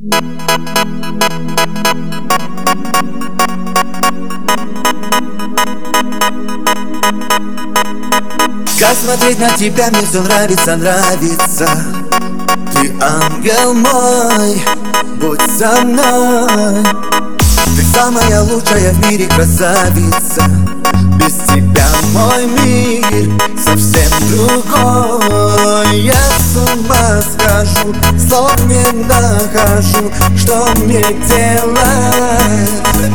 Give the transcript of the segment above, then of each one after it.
Как смотреть на тебя, мне все нравится, нравится. Ты ангел мой, будь со мной. Ты самая лучшая в мире красавица. Без тебя мой мир совсем другой. Я с ума схожу, слов не нахожу, что мне делать.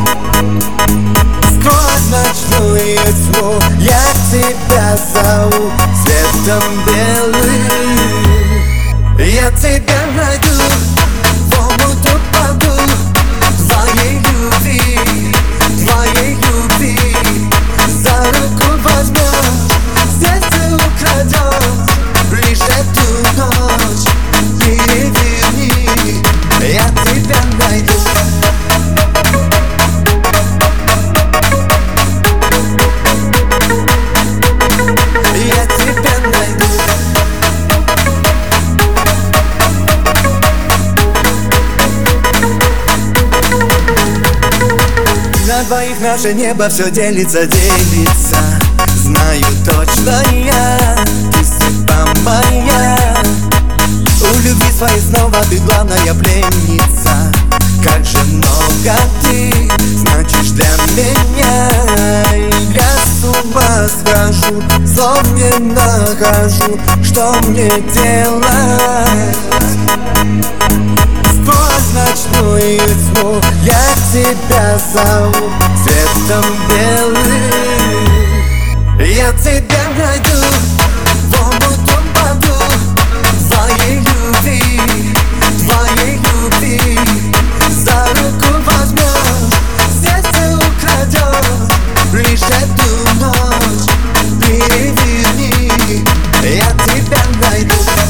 Сквозь ночную тьму я тебя зову светом белым. Я тебя найду, в омут упаду твоей любви, твоей любви. За руку возьмешь, сердце украдешь, лишь эту ночь переверни. Я тебя найду. На двоих наше небо все делится, делится. Знаю точно я, ты судьба моя. У любви своей снова ты главная пленница. Как же много ты значишь для меня. Я с ума схожу, слов не нахожу, что мне делать. Сквозь ночную тьму я тебя зову светом белым. Я тебя найду, в омут упаду твоей любви, твоей любви. За руку возьмешь, сердце украдешь, лишь эту ночь переверни. Я тебя найду.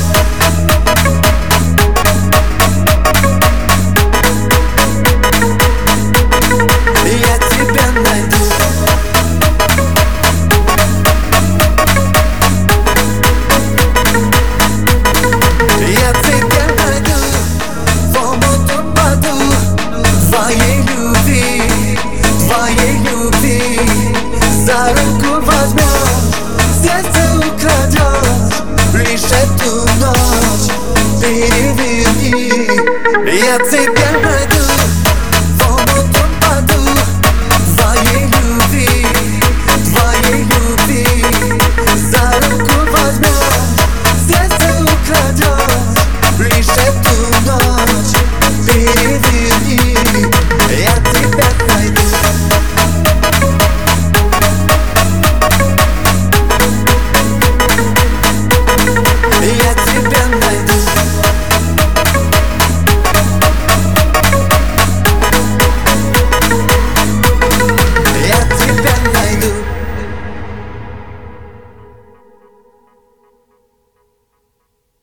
За руку возьмешь, сердце украдешь, лишь эту ночь переверни. Я тебя найду.